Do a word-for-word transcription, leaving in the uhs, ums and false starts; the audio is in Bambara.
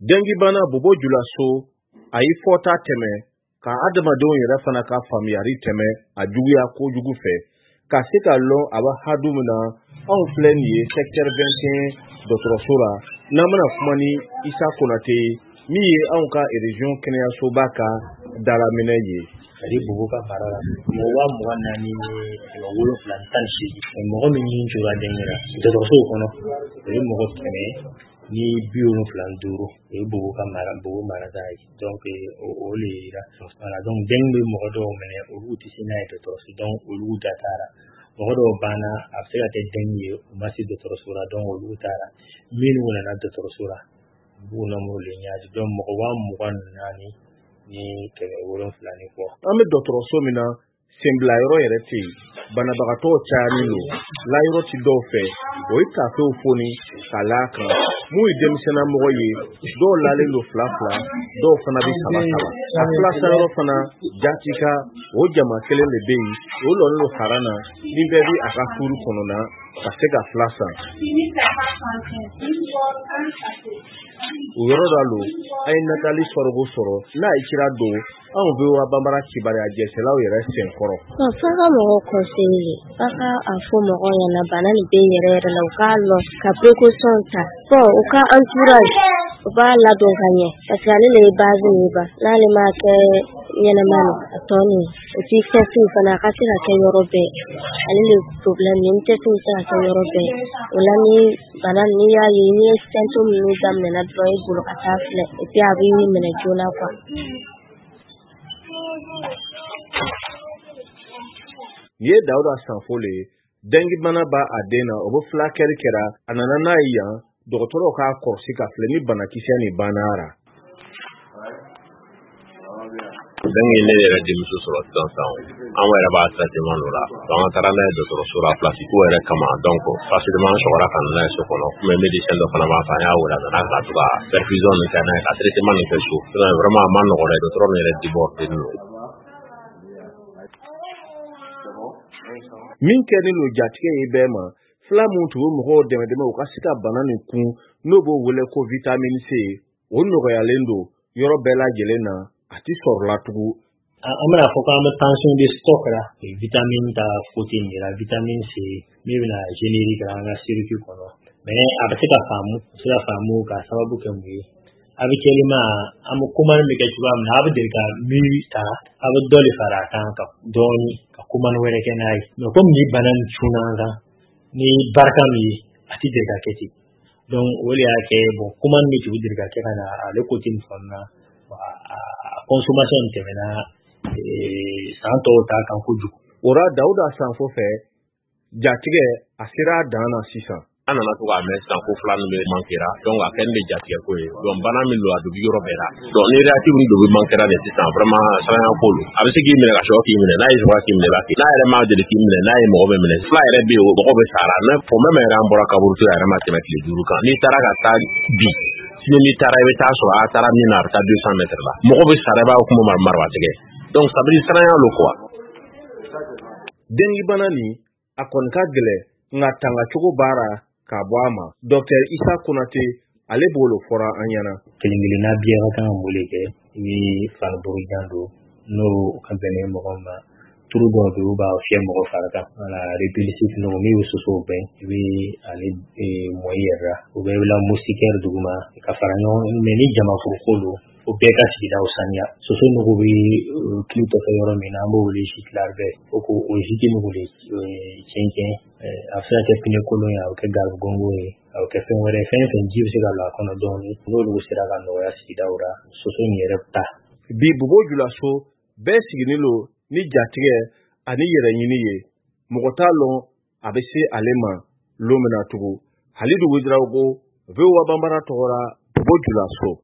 Dengi bana bobo julaso ayi fota teme ka adamadenw yɛrɛ fana ka faamuyari teme a juguya kojugu fɛ ka se ka lɔn aba hadu min na anw filɛ nin ye secteur vingt et un dɔgɔtɔrɔso la n'an bɛna kuma ni Isa Konate min ye anw ka région kɛnɛyasoba ka dalaminɛ ye. Ari bugu ka fara la mɔgɔ waa mugan naani ni wolonfila ni tan ni seegin mɔgɔ min ɲin jura dɛngɛra dɔgɔtɔrɔso kɔnɔ o ye mɔgɔ kɛmɛ ni bi wolonfila ni duuru o ye bugu ka mara bugu marata ye donc o le yira voilà donc deng bɛ mɔgɔ dɔw minɛ olu tɛ se n'a ye dɔgɔtɔrɔso donc olu da taara mɔgɔ dɔw banna a bɛ se ka kɛ deng ye u ma se dɔgɔtɔrɔso la donc olu taara minnu nana dɔgɔtɔrɔso la bugu namuru le ɲaati donc mɔgɔ waa mugan naani ni kɛmɛ wolonfila ni kɔ. An bɛ dɔgɔtɔrɔso min na senbila yɔrɔ yɛrɛ tɛ yen banabagatɔ cayalen don layɔrɔ ti dɔw fɛ o ye tafew foni ka l'a kan mun ye denmisɛnninamɔgɔ ye dɔw lalen don fila fila dɔw fana bɛ saba saba a filasa yɔrɔ fana jatika o jama kelen de bɛ yen o lɔnnen don hara na ni bɛɛ bɛ a ka furu kɔnɔna ka se ka fila san. O yɔrɔ dɔ lo a ye Natali Sɔrɔgo sɔrɔ n'a ye kira don anw bɛ wa banbara kibaruya jɛsɛlaw yɛrɛ sen kɔrɔ. F'a ka mɔgɔ conseiller f'a ka a fɔ mɔgɔw ɲɛna bana nin bɛ yɛrɛ yɛrɛ la u k'a lɔn ka précaution ta bon u ka entourage u b'a ladon ka ɲɛ parce que ale le ye base ye ba n'ale m'a kɛ ɲɛnama ye a tɔ nin et puis test fana a ka se ka kɛ yɔrɔ bɛɛ ale le problème ye ni test bɛ se ka kɛ yɔrɔ bɛɛ o la ni bana n'i y'a ye ni ye symptôme ninnu daminɛna dɔrɔn i bolo ka taa filɛ et puis a b'i minɛ joona quoi. Ye Dawuda Sanfole dengi bana ba a den na o bɛ fulakɛli kɛra a nana n'a ye yan dɔgɔtɔrɔw k'a kɔlɔsi ka filɛ ni banakisɛ nin bannara. Dengi ne yɛrɛ denmuso sɔrɔ sisan an yɛrɛ b'a traitement dɔ la donc an taara n'a ye dɔgɔtɔrɔso la place ko yɛrɛ kama donc facilement an sɔgɔra ka n'a ye so kɔnɔ mais médecin dɔ fana b'a fɔ an y'a wele a nana ka to ka perfusion nin kɛ n'a ye ka traitement nin kɛ so vraiment a ma nɔgɔ dɛ dɔgɔtɔrɔ min yɛrɛ débordé don. Min kɛlen don jatigɛ ye bɛɛ ma fila mun tun bɛ mɔgɔw dɛmɛ dɛmɛ u ka se ka bana nin kun n'o b'o wele ko vitamine C o nɔgɔyalen don yɔrɔ bɛɛ lajɛlen na a ti sɔrɔla tugun. An bɛna fɔ k'an bɛ tension de stock la vitamine ta côté in de la vitamine C min bɛna générique kɛ an ka circuit kɔnɔ mais a bɛ se ka faamu a bɛ se ka faamu ka sababu kɛ mun ye habituellement an bɛ commande bɛ kɛ cogoya min na a bɛ deli ka min ta a bɛ dɔ de fara a kan ka dɔɔni ka commande wɛrɛ kɛ n'a ye mais comme ni bana nin cunna an kan ni barika min ye a ti deli ka kɛ ten donc o de y'a kɛ bon commande min tun bɛ deli ka kɛ ka na ale côté nin fana na a consommation tɛmɛna san tɔw ta kan kojugu. O la Dawuda Sanfo fɛ jatigɛ a sera a dan na sisan. An nana to k'a mɛn sisan ko fila min bɛ mankera donc a kɛlen de jatigɛ ko ye donc bana min don a dogo yɔrɔ bɛɛ la donc ni réactive min don bɛ mankera de sisan vraiment saraya ko don a bɛ se k'i minɛ ka sɔrɔ k'i minɛ n'a ye sɔrɔ k'i minɛ n'a yɛrɛ m'a deli k'i minɛ n'a ye mɔgɔ bɛ minɛ fila yɛrɛ bɛ yen o mɔgɔ bɛ sara mais pour même yɛrɛ an bɔra kaburu to yɛrɛ ma tɛmɛ tile duuru kan n'i taara ka taa bi sini n'i taara i bɛ taa sɔrɔ a taara min na a bɛ taa deux cents mètres la mɔgɔ bɛ sara i b'a kuma marabatigɛ donc ça veut dire saraya lo quoi. Dengi bana ni a kɔni ka gɛlɛn nka tanga cogo baara ka bɔ a ma Docteur Isa Konate ale b'o fɔra an ɲɛna. Kelen kelenna biya ka kan ka mun de kɛ i bɛ farikolo jan don n'o ka bɛn mɔgɔ ma turu dɔw bɛ yen u b'a fiyɛ mɔgɔ fari kan wala répulsif nɔgɔ min bɛ soso bɛn i bɛ ale mɔyi yɛrɛ la u bɛ wele moustiquaire duguma ka fara ɲɔgɔn mais ni jamakuru ko don o bɛɛ ka sigidaw saniya soso nugu bɛ kilo tɔfɛ yɔrɔ min na an b'o wele gîte larvaire o ko o gîte nugu de cɛncɛn a bɛ se ka kɛ pine kolon ye a bɛ kɛ garibugongo ye a bɛ kɛ fɛn wɛrɛ fɛn fɛn ji bɛ se ka don a kɔnɔ dɔɔnin n'olu sera ka nɔgɔya sigidaw la soso in yɛrɛ bɛ taa. Bi bobo julaso bɛɛ sigilen don ni jatigɛ ani yɛrɛ ɲini ye mɔgɔ t'a lɔn a bɛ se ale ma lon min na tugun Halidu Widarawogo V O A Banbara tɔgɔ la bobo julaso.